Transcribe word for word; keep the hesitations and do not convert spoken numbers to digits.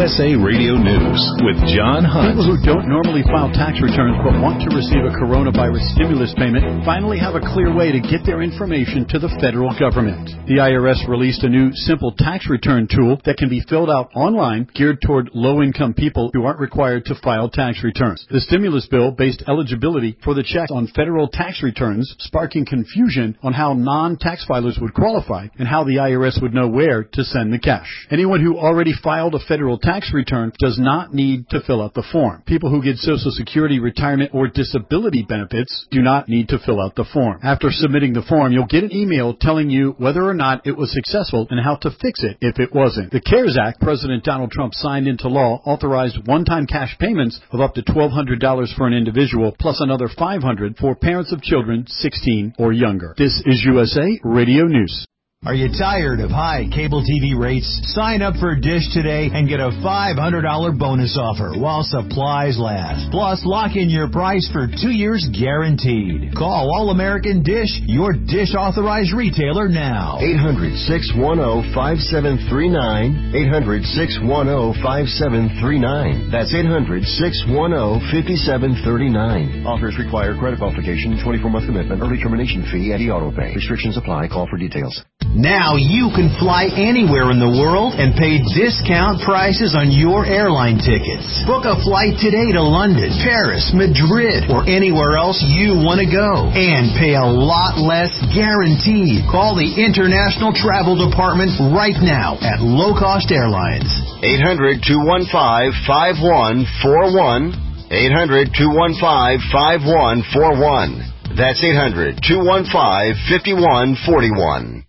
S A Radio News with John Hunt. People who don't normally file tax returns but want to receive a coronavirus stimulus payment finally have a clear way to get their information to the federal government. The I R S released a new simple tax return tool that can be filled out online, geared toward low-income people who aren't required to file tax returns. The stimulus bill based eligibility for the check on federal tax returns, sparking confusion on how non-tax filers would qualify and how the I R S would know where to send the cash. Anyone who already filed a federal tax return does not need to fill out the form. People who get Social Security, retirement, or disability benefits do not need to fill out the form. After submitting the form, you'll get an email telling you whether or not it was successful and how to fix it if it wasn't. The CARES Act President Donald Trump signed into law authorized one-time cash payments of up to twelve hundred dollars for an individual, plus another five hundred dollars for parents of children sixteen or younger. This is U S A Radio News. Are you tired of high cable T V rates? Sign up for Dish today and get a five hundred dollars bonus offer while supplies last. Plus, lock in your price for two years guaranteed. Call All-American Dish, your Dish authorized retailer now. eight hundred, six one zero, five seven three nine. eight hundred, six one zero, five seven three nine. That's eight hundred, six one zero, five seven three nine. Offers require credit qualification, twenty-four month commitment, early termination fee, and e-auto pay. Restrictions apply. Call for details. Now you can fly anywhere in the world and pay discount prices on your airline tickets. Book a flight today to London, Paris, Madrid, or anywhere else you want to go. And pay a lot less guaranteed. Call the International Travel Department right now at Low Cost Airlines. eight hundred, two one five, five one four one. eight hundred, two one five, five one four one. That's eight hundred, two one five, five one four one.